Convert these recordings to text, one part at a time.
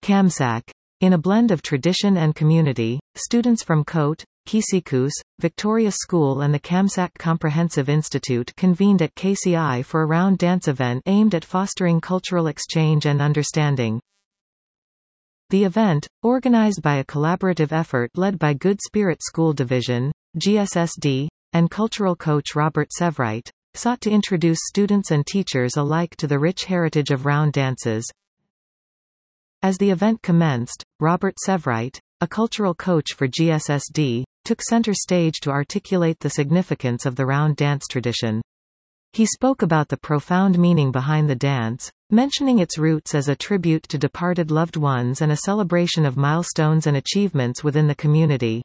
Kamsak. In a blend of tradition and community, students from Kote, Kisikus, Victoria School and the Kamsak Comprehensive Institute convened at KCI for a round dance event aimed at fostering cultural exchange and understanding. The event, organized by a collaborative effort led by Good Spirit School Division, GSSD, and cultural coach Robert Sevright, sought to introduce students and teachers alike to the rich heritage of round dances. As the event commenced, Robert Sevright, a cultural coach for GSSD, took center stage to articulate the significance of the round dance tradition. He spoke about the profound meaning behind the dance, mentioning its roots as a tribute to departed loved ones and a celebration of milestones and achievements within the community.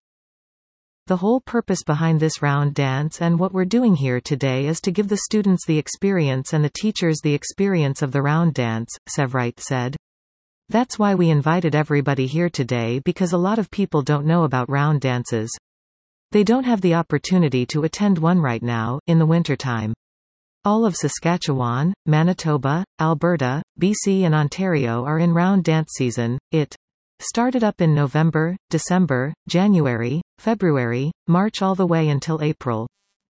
The whole purpose behind this round dance and what we're doing here today is to give the students the experience and the teachers the experience of the round dance, Sevright said. That's why we invited everybody here today, because a lot of people don't know about round dances. They don't have the opportunity to attend one right now, in the wintertime. All of Saskatchewan, Manitoba, Alberta, BC and Ontario are in round dance season. It started up in November, December, January, February, March all the way until April.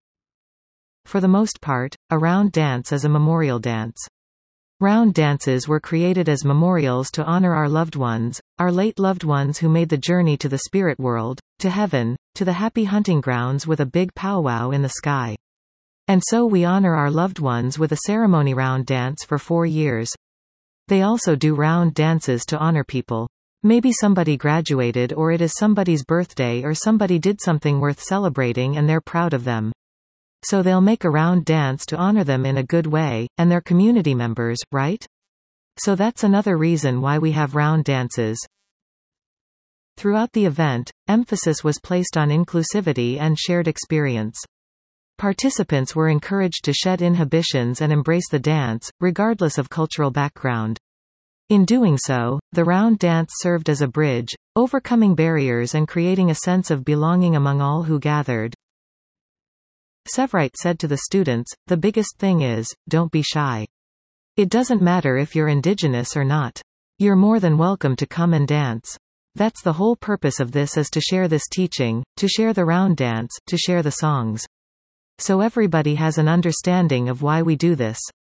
For the most part, a round dance is a memorial dance. Round dances were created as memorials to honor our loved ones, our late loved ones who made the journey to the spirit world, to heaven, to the happy hunting grounds with a big powwow in the sky. And so we honor our loved ones with a ceremony round dance for 4 years. They also do round dances to honor people. Maybe somebody graduated, or it is somebody's birthday, or somebody did something worth celebrating and they're proud of them. So they'll make a round dance to honor them in a good way, and their community members, right? So that's another reason why we have round dances. Throughout the event, emphasis was placed on inclusivity and shared experience. Participants were encouraged to shed inhibitions and embrace the dance, regardless of cultural background. In doing so, the round dance served as a bridge, overcoming barriers and creating a sense of belonging among all who gathered. Sevright said to the students, "The biggest thing is, don't be shy. It doesn't matter if you're Indigenous or not. You're more than welcome to come and dance. That's the whole purpose of this, is to share this teaching, to share the round dance, to share the songs. So everybody has an understanding of why we do this."